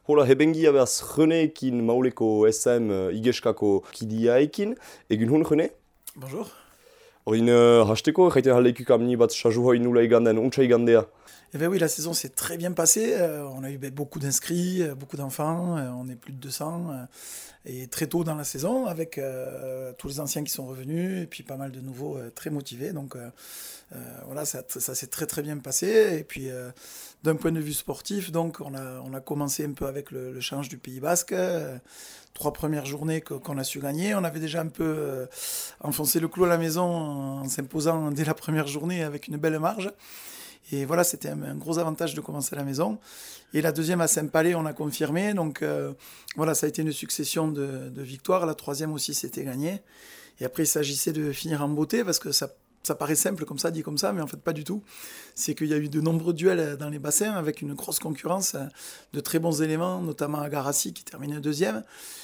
Hola, hebengia behaz Reneekin mauleko SM igeskako kidiaekin. Egun hun, Rene? Bonjour. Orin hasteko, jaiten haldeikuk amni bat sajuhoi nula iganden, untsa igandea. Eh bien oui, la saison s'est très bien passée. On a eu beaucoup d'inscrits, beaucoup d'enfants. On est plus de 200. Et très tôt dans la saison, avec tous les anciens qui sont revenus et puis pas mal de nouveaux très motivés. Donc voilà, ça s'est très très bien passé. Et puis d'un point de vue sportif, donc on a commencé un peu avec le challenge du Pays Basque. 3 premières journées qu'on a su gagner. On avait déjà un peu enfoncé le clou à la maison en s'imposant dès la première journée avec une belle marge. Et voilà, c'était un gros avantage de commencer à la maison. Et la deuxième à Saint-Palais, on a confirmé. Donc voilà, ça a été une succession de victoires. La troisième aussi, c'était gagné. Et après, il s'agissait de finir en beauté parce que ça paraît simple comme ça, dit comme ça, mais en fait pas du tout. C'est qu'il y a eu de nombreux duels dans les bassins avec une grosse concurrence, de très bons éléments, notamment Agarassi qui terminait deuxième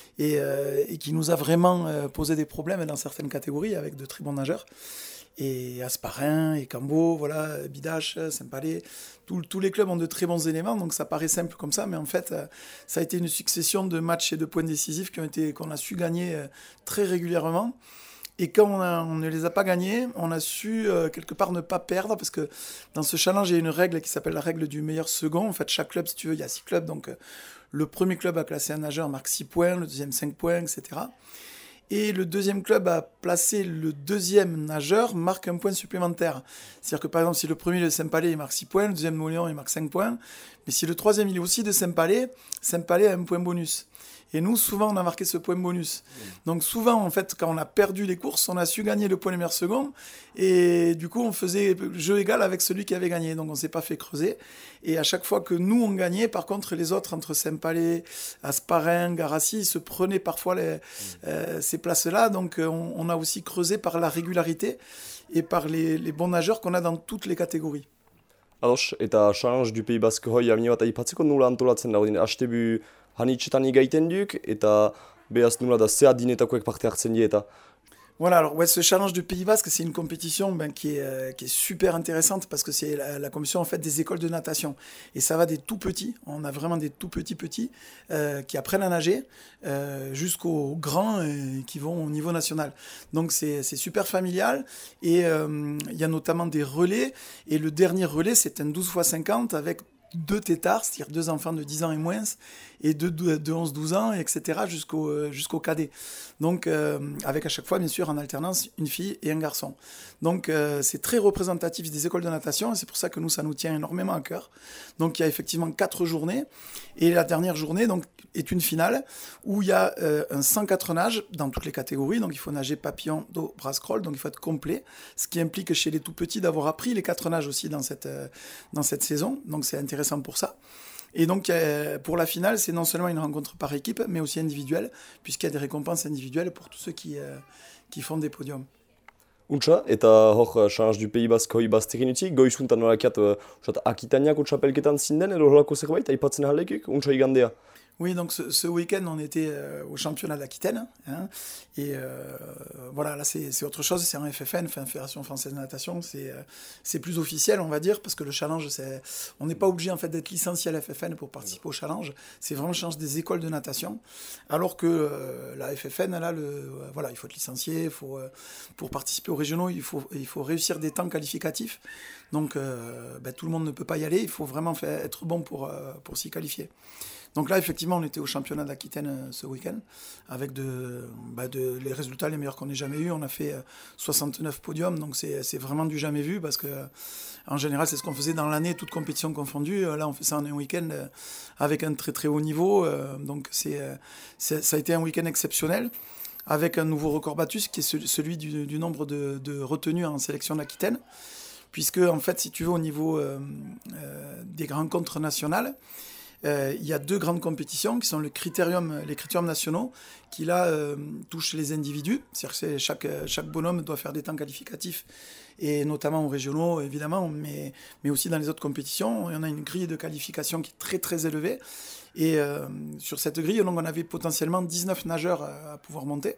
et qui nous a vraiment posé des problèmes dans certaines catégories avec de très bons nageurs. Et Asparin, et Cambo, voilà, Bidache, Saint-Palais, tous les clubs ont de très bons éléments, donc ça paraît simple comme ça, mais en fait, ça a été une succession de matchs et de points décisifs qu'on a su gagner très régulièrement. Et quand on ne les a pas gagnés, on a su quelque part ne pas perdre, parce que dans ce challenge, il y a une règle qui s'appelle la règle du meilleur second. En fait, chaque club, si tu veux, il y a 6 clubs, donc le premier club a classé un nageur, marque 6 points, le deuxième 5 points, etc. Et le deuxième club a placé le deuxième nageur, marque un point supplémentaire. C'est-à-dire que par exemple, si le premier de Saint-Palais il marque 6 points, le deuxième de Moléon il marque 5 points. Mais si le troisième il est aussi de Saint-Palais, Saint-Palais a un point bonus. Et nous, souvent, on a marqué ce point bonus. Donc souvent, en fait, quand on a perdu les courses, on a su gagner le point de meilleur second. Et du coup, on faisait jeu égal avec celui qui avait gagné. Donc on ne s'est pas fait creuser. Et à chaque fois que nous, on gagnait, par contre, les autres, entre Saint-Palais, Asparin, Garassi, se prenaient parfois ces places-là. Donc on a aussi creusé par la régularité et par les bons nageurs qu'on a dans toutes les catégories. Ados, eta challenge du Pays Basque hoi amni bat aipatzeko nula antolatzen da, odin, hastebu hanitzetan igaiten duk, eta behaz nula da ze adinetakoek parte hartzen die eta. Voilà, alors ouais, ce challenge du Pays Basque, c'est une compétition qui est super intéressante parce que c'est la compétition en fait des écoles de natation. Et ça va des tout petits, on a vraiment des tout petits qui apprennent à nager jusqu'aux grands qui vont au niveau national. Donc c'est super familial et il y a notamment des relais. Et le dernier relais, c'est un 12 x 50 avec 2 tétards, c'est-à-dire 2 enfants de 10 ans et moins, et de 11-12 ans, etc., jusqu'au cadet. Donc, avec à chaque fois, bien sûr, en alternance, une fille et un garçon. Donc, c'est très représentatif des écoles de natation, et c'est pour ça que nous, ça nous tient énormément à cœur. Donc, il y a effectivement 4 journées, et la dernière journée donc, est une finale, où il y a un 104 nages dans toutes les catégories, donc il faut nager papillon, dos, bras, crawl, donc il faut être complet, ce qui implique chez les tout petits d'avoir appris les 4 nages aussi dans cette saison, donc c'est intéressant pour ça. Et donc, pour la finale, c'est non seulement une rencontre par équipe, mais aussi individuelle, puisqu'il y a des récompenses individuelles pour tous ceux qui font des podiums. Untsa, eta hor challenge du Pays Basque hoi baztekin utzi, goizuntan nolakiat Akitaniako txapelketan zinden, edo horako zerbait, aipatzen haldeikuk, untsa igandea. Oui, donc ce week-end, on était au championnat d'Aquitaine. Hein, et voilà, là, c'est autre chose. C'est un FFN, enfin, Fédération Française de Natation. C'est plus officiel, on va dire, parce que le challenge, on n'est pas obligé en fait, d'être licencié à la FFN pour participer au challenge. C'est vraiment le challenge des écoles de natation. Alors que la FFN, là, voilà, il faut être licencié. Pour participer aux régionaux, il faut réussir des temps qualificatifs. Donc, tout le monde ne peut pas y aller. Il faut vraiment être bon pour s'y qualifier. Donc là, effectivement, on était au championnat d'Aquitaine ce week-end, avec les résultats les meilleurs qu'on ait jamais eu. On a fait 69 podiums, donc c'est vraiment du jamais vu, parce que en général, c'est ce qu'on faisait dans l'année, toute compétition confondue. Là, on fait ça en un week-end avec un très très haut niveau. Donc ça a été un week-end exceptionnel, avec un nouveau record battu, qui est celui du nombre de retenues en sélection d'Aquitaine. Puisque, en fait, si tu veux, au niveau des rencontres nationales, il y a 2 grandes compétitions qui sont les critériums nationaux qui là touchent les individus, c'est-à-dire que chaque bonhomme doit faire des temps qualificatifs et notamment aux régionaux évidemment, mais aussi dans les autres compétitions. Il y en a une grille de qualification qui est très très élevée et sur cette grille donc, on avait potentiellement 19 nageurs à pouvoir monter.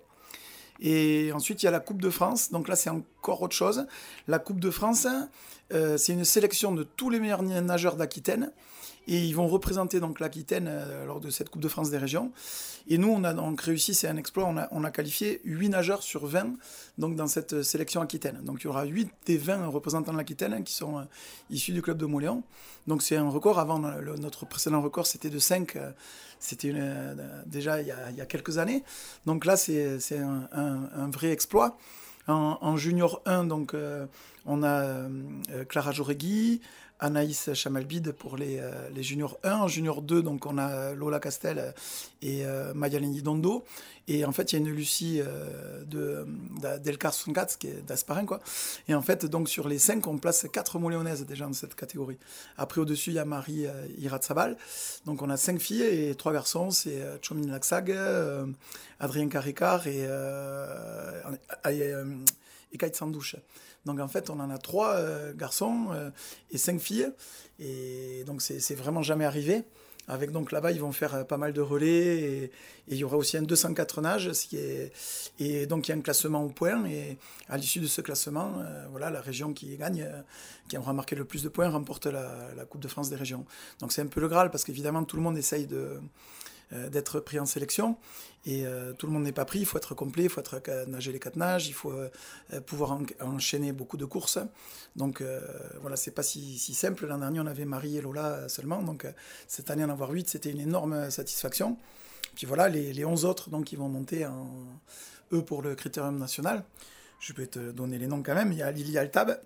Et ensuite, il y a la Coupe de France. Donc là, c'est encore autre chose. La Coupe de France, c'est une sélection de tous les meilleurs nageurs d'Aquitaine. et ils vont représenter donc l'Aquitaine lors de cette Coupe de France des régions. Et nous, on a donc réussi, c'est un exploit, on a qualifié 8 nageurs sur 20 donc, dans cette sélection aquitaine. Donc il y aura 8 des 20 représentants de l'Aquitaine qui sont issus du club de Mauléon. Donc c'est un record. Avant, notre précédent record, c'était de 5. C'était déjà il y a quelques années. Donc là, c'est un vrai exploit. En junior 1, donc, on a Clara Joregui, Anaïs Chamalbide pour les juniors 1. En junior 2, donc, on a Lola Castel et Maya Dondo. Et en fait, il y a une Lucie d'Elcar 64, qui est d'Asparin, quoi. Et en fait, donc, sur les 5, on place 4 moléonaises déjà dans cette catégorie. Après, au-dessus, il y a Marie Iratzabal. Donc, on a 5 filles et 3 garçons. C'est Chomine Laxag, Adrien Carricard et Kite Sandouche. Donc en fait, on en a 3 garçons et 5 filles. Et donc c'est vraiment jamais arrivé. Avec donc là-bas, ils vont faire pas mal de relais. Et il y aura aussi un 204 nages. Et donc il y a un classement au point. Et à l'issue de ce classement, voilà, la région qui gagne, qui aura marqué le plus de points, remporte la Coupe de France des régions. Donc c'est un peu le Graal, parce qu'évidemment, tout le monde essaye d'être pris en sélection, et tout le monde n'est pas pris. Il faut être complet, il faut nager les 4 nages, il faut pouvoir enchaîner beaucoup de courses. Donc voilà, c'est pas si simple. L'an dernier, on avait Marie et Lola seulement, donc cette année en avoir 8, c'était une énorme satisfaction. Puis voilà, les 11 autres, donc, ils vont monter eux pour le critérium national. Je peux te donner les noms quand même. Il y a Lily Altab,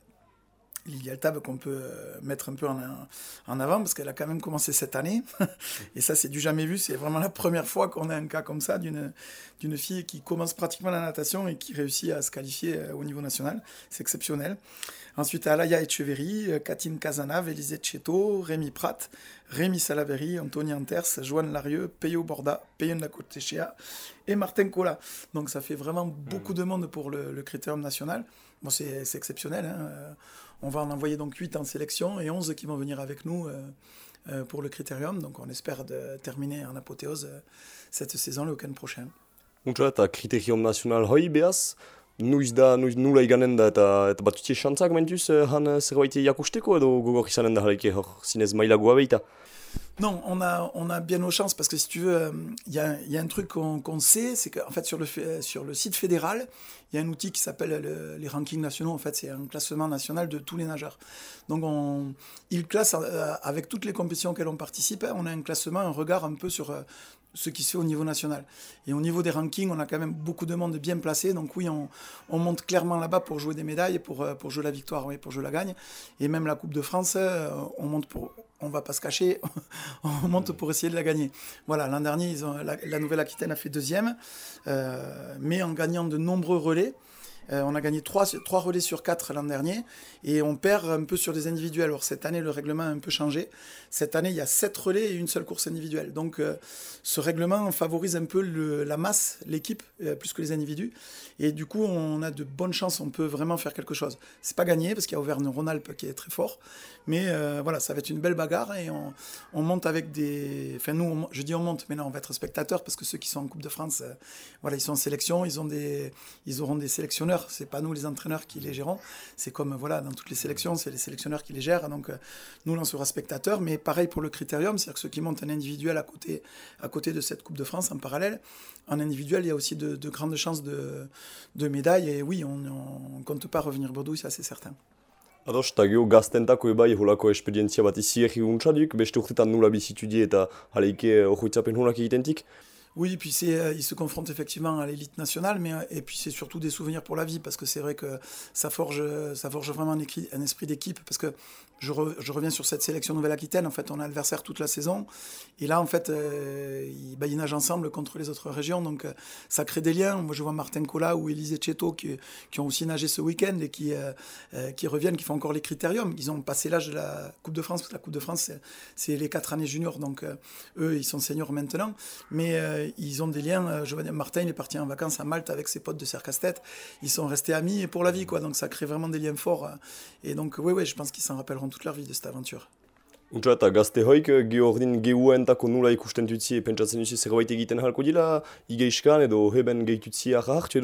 qu'on peut mettre un peu en avant, parce qu'elle a quand même commencé cette année. Et ça, c'est du jamais vu. C'est vraiment la première fois qu'on a un cas comme ça, d'une fille qui commence pratiquement la natation et qui réussit à se qualifier au niveau national. C'est exceptionnel. Ensuite, Alaya Echeverry, Katine Casanave, Élisée Cheto, Rémi Pratt, Rémi Salaverry, Anthony Anters, Joanne Larieux, Peyo Borda, Peyon Nakotechea et Martin Cola. Donc ça fait vraiment beaucoup de monde pour le critérium national. Bon, c'est exceptionnel, hein. On va en envoyer donc 8 en sélection et 11 qui vont venir avec nous pour le critérium. Donc on espère terminer en apothéose cette saison le week-end prochain. Untsa eta kriterium national hoi behaz, nula iganen da eta batutie xantzak mentuz zerbait jakusteko edo gogor izanen da jareke hor zinez mailagoa behita? Non, on a bien nos chances, parce que si tu veux, il y a un truc qu'on sait, c'est qu'en fait sur le site fédéral, il y a un outil qui s'appelle les rankings nationaux. En fait, c'est un classement national de tous les nageurs. Donc il classe avec toutes les compétitions auxquelles on participe. On a un classement, un regard un peu sur ce qui se fait au niveau national. Et au niveau des rankings, on a quand même beaucoup de monde bien placé. Donc oui, on monte clairement là-bas pour jouer des médailles, pour jouer la victoire, oui, pour jouer la gagne. Et même la Coupe de France, on va pas se cacher, on monte pour essayer de la gagner. Voilà, l'an dernier, la Nouvelle-Aquitaine a fait 2e, mais en gagnant de nombreux relais. On a gagné 3 relais sur 4 l'an dernier, et on perd un peu sur des individuels. Alors cette année, le règlement a un peu changé. Cette année, il y a 7 relais et une seule course individuelle. Donc ce règlement favorise un peu la masse, l'équipe, plus que les individus. Et du coup, on a de bonnes chances, on peut vraiment faire quelque chose. C'est pas gagné, parce qu'il y a Auvergne-Rhône-Alpes qui est très fort. Mais voilà, ça va être une belle bagarre, et on monte avec des... Enfin nous, je dis on monte, mais non, on va être spectateurs, parce que ceux qui sont en Coupe de France, voilà, ils sont en sélection, ils auront des sélectionneurs. C'est pas nous les entraîneurs qui les gérons. C'est comme voilà, dans toutes les sélections, c'est les sélectionneurs qui les gèrent. Donc nous, on sera spectateurs. Mais pareil pour le critérium, c'est-à-dire que ceux qui montent un individuel à côté de cette Coupe de France en parallèle, en individuel, il y a aussi de grandes chances de médailles. Et oui, on compte pas revenir bredouille, ça c'est certain. Ados, eta geho gaztentako ebai holako esperientzia bat iziegi guntzadik, beste urtetan nula bizitudie eta jaleike hojitzapen hunak egitentik? Oui, et puis il se confronte effectivement à l'élite nationale, et puis c'est surtout des souvenirs pour la vie, parce que c'est vrai que ça forge vraiment un esprit d'équipe, parce que je reviens sur cette sélection Nouvelle-Aquitaine. En fait, on a l'adversaire toute la saison, et là, en fait, ils nagent ensemble contre les autres régions, donc ça crée des liens. Moi, je vois Martin Cola ou Élisée Cheto qui ont aussi nagé ce week-end et qui reviennent, qui font encore les critériums. Ils ont passé l'âge de la Coupe de France, parce que la Coupe de France, c'est les 4 années juniors, donc eux, ils sont seniors maintenant, mais ils ont des liens. Je vois, Martin, il est parti en vacances à Malte avec ses potes de Serre-Casse-Tête. Ils sont restés amis pour la vie, quoi. Donc ça crée vraiment des liens forts. Et donc, oui, je pense qu'ils s'en rappelleront toute leur vie de cette aventure. Untsa eta gazte hoik geordin gehuentako nula ikusten tutzi pentsatzen duzi zerbait egiten halko dila, igeiskan edo heben gehitutzi hartu edo?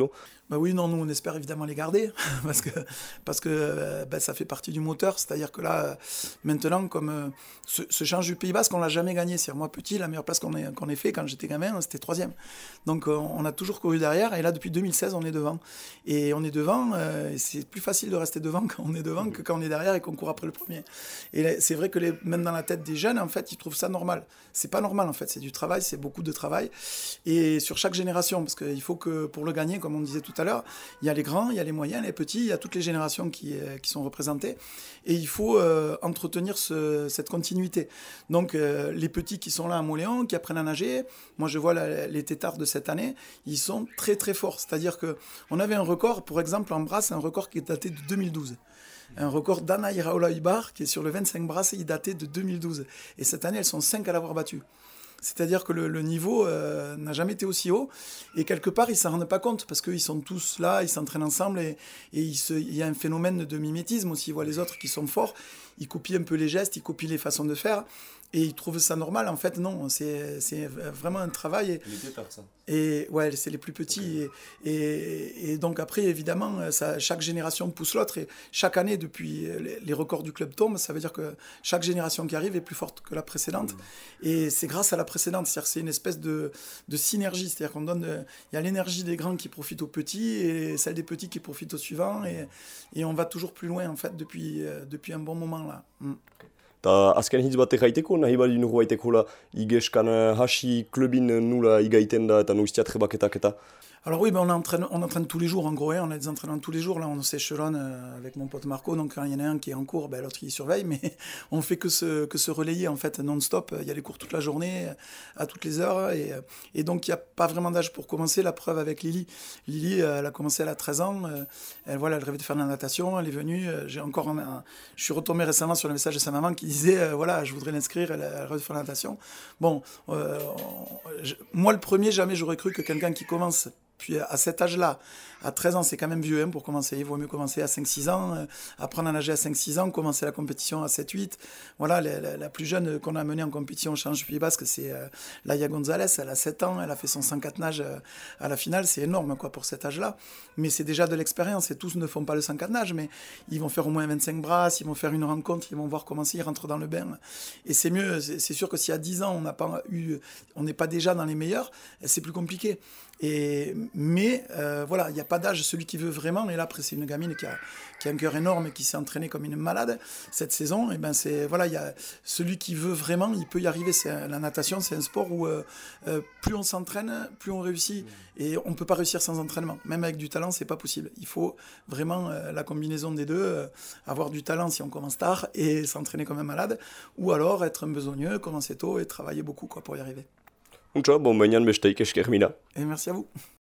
Bah oui, non, nous on espère évidemment les garder parce que ça fait partie du moteur. C'est-à-dire que là, maintenant, comme ce change du Pays Basque, on l'a jamais gagné. C'est moi petit, la meilleure place qu'on ait fait quand j'étais gamin, c'était 3e. Donc on a toujours couru derrière et là depuis 2016 on est devant. Et on est devant, et c'est plus facile de rester devant quand on est devant que quand on est derrière et qu'on court après le premier. Et c'est vrai que même dans la tête des jeunes, en fait, ils trouvent ça normal. C'est pas normal en fait, c'est du travail, c'est beaucoup de travail. Et sur chaque génération, parce qu'il faut que pour le gagner, comme on disait tout à l'heure, il y a les grands, il y a les moyens, les petits, il y a toutes les générations qui sont représentées. Et il faut entretenir cette continuité. Donc les petits qui sont là à Moléon, qui apprennent à nager, moi je vois les tétards de cette année, ils sont très très forts. C'est-à-dire qu'on avait un record, pour exemple en brasse, un record qui est daté de 2012. Un record d'Anna Iraola Ibar, qui est sur le 25 brasses, il datait de 2012. Et cette année, elles sont 5 à l'avoir battu. C'est-à-dire que le niveau n'a jamais été aussi haut. Et quelque part, ils ne s'en rendent pas compte parce qu'ils sont tous là, ils s'entraînent ensemble et il y a un phénomène de mimétisme aussi. Ils voient les autres qui sont forts, ils copient un peu les gestes, ils copient les façons de faire et ils trouvent ça normal. En fait, non, c'est vraiment un travail. Les tétards, ça. Et ouais, c'est les plus petits. Et donc après, évidemment, chaque génération pousse l'autre. Et chaque année, depuis les records du club tombent, ça veut dire que chaque génération qui arrive est plus forte que la précédente. Et c'est grâce à la précédente. C'est-à-dire que c'est une espèce de synergie. C'est-à-dire qu'on donne... Il y a l'énergie des grands qui profite aux petits et celle des petits qui profite aux suivants. Et on va toujours plus loin, en fait, depuis un bon moment, là. Ta azken hitz bat erraiteko, nahi bali nugu baiteko la igeskan hasi klubin nula igaiten da eta noiztia trebaketak eta. Alors oui, on entraîne tous les jours en gros, hein, on a des entraînements tous les jours, là on s'échelonne avec mon pote Marco, donc quand il y en a un qui est en cours, l'autre qui surveille, mais on fait que se relayer en fait non-stop, il y a les cours toute la journée, à toutes les heures, et donc il n'y a pas vraiment d'âge pour commencer, la preuve avec Lily. Lily, elle a commencé, elle a 13 ans, elle rêvait de faire de la natation, elle est venue, je suis retombé récemment sur le message de sa maman qui disait, voilà, je voudrais l'inscrire, elle rêve de faire de la natation. Bon, moi le premier, jamais j'aurais cru que quelqu'un qui commence. Puis à cet âge-là, à 13 ans, c'est quand même vieux pour commencer. Il vaut mieux commencer à 5-6 ans, apprendre à nager à 5-6 ans, commencer la compétition à 7-8. Voilà, la plus jeune qu'on a menée en compétition au Challenge du Pays Basque, c'est Laia Gonzalez. Elle a 7 ans, elle a fait son 104 nage à la finale. C'est énorme pour cet âge-là. Mais c'est déjà de l'expérience. Et tous ne font pas le 104 nage, mais ils vont faire au moins 25 brasses, ils vont faire une rencontre, ils vont voir comment ils rentrent dans le bain. Et c'est mieux. C'est sûr que si à 10 ans, on n'est pas déjà dans les meilleurs, c'est plus compliqué. Mais voilà, il n'y a pas d'âge, celui qui veut vraiment, et là après c'est une gamine qui a un cœur énorme et qui s'est entraînée comme une malade cette saison, et ben voilà, il y a celui qui veut vraiment, il peut y arriver. La natation, c'est un sport où plus on s'entraîne, plus on réussit, et on ne peut pas réussir sans entraînement. Même avec du talent, c'est pas possible. Il faut vraiment la combinaison des deux, avoir du talent si on commence tard et s'entraîner comme un malade, ou alors être un besogneux, commencer tôt et travailler beaucoup pour y arriver. Untsa, bon bainian besteik esker mina. Et merci à vous.